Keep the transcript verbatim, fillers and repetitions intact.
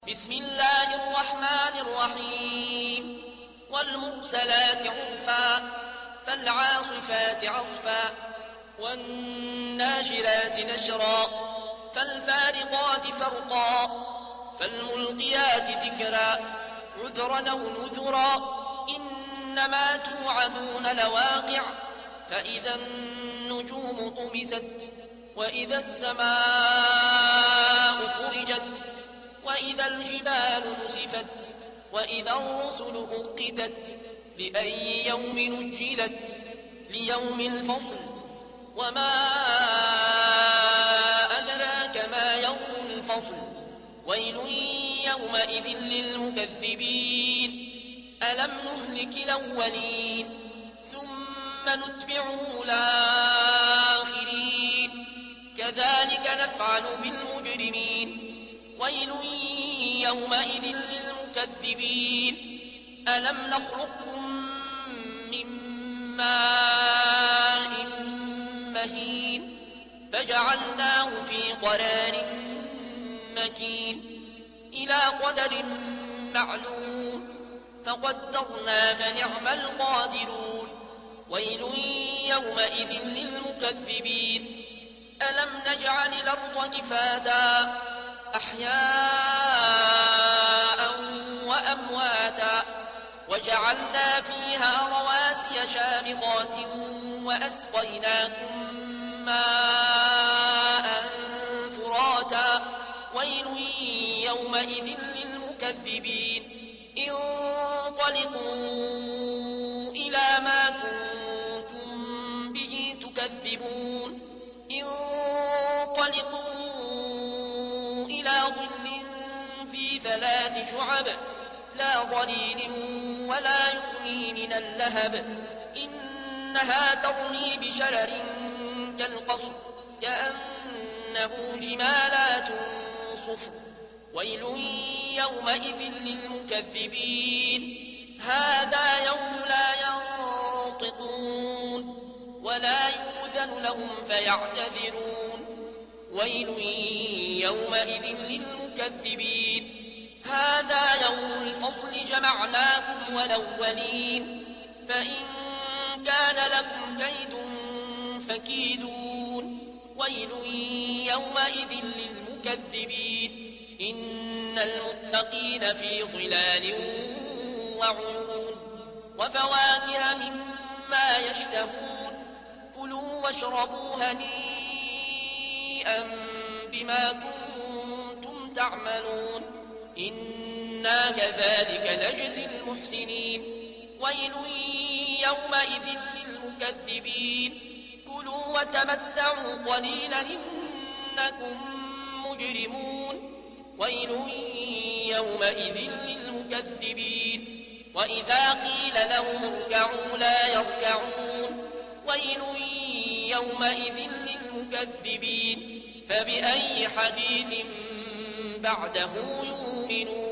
بسم الله الرحمن الرحيم والمرسلات عرفا فالعاصفات عصفا والناشرات نشرا فالفارقات فرقا فالملقيات ذكرا عذرا أو نذرا إنما توعدون لواقع فإذا النجوم طمست وإذا السماء فرجت وإذا الجبال نسفت وإذا الرسل أقتت لأي يوم نجلت ليوم الفصل وما أدراك ما يوم الفصل ويل يومئذ للمكذبين ألم نهلك الأولين ثم نتبعهم الآخرين كذلك نفعل بالمجرمين ويل يومئذ للمكذبين ألم نخلقكم من ماء مهين فجعلناه في قرار مكين إلى قدر معلوم فقدرنا فنعم القادرون ويل يومئذ للمكذبين ألم نجعل الأرض كفاتا أحياء وأمواتا وجعلنا فيها رواسي شامخات وأسقيناكم ماء فراتا ويل يومئذ للمكذبين انطلقوا إلى ما كنتم به تكذبون انطلقوا إلى ظل في ثلاث شعب لا ظليل ولا يغني من اللهب إنها ترمي بشرر كالقصر كأنه جمالات صفر ويل يومئذ للمكذبين هذا يوم لا ينطقون ولا يؤذن لهم فيعتذرون ويل يومئذ للمكذبين هذا يوم الفصل جمعناكم والأولين فإن كان لكم كيد فكيدون ويل يومئذ للمكذبين إن المتقين في ظلال وعيون وفواكه مما يشتهون كلوا واشربوا هنيئا بما كنتم تعملون إنا كذلك نجزي المحسنين ويل يومئذ للمكذبين كلوا وتمتعوا قليلا إنكم مجرمون ويل يومئذ للمكذبين وإذا قيل لهم اركعوا لا يركعون ويل يومئذ للمكذبين فبأي حديث بعده يؤمنون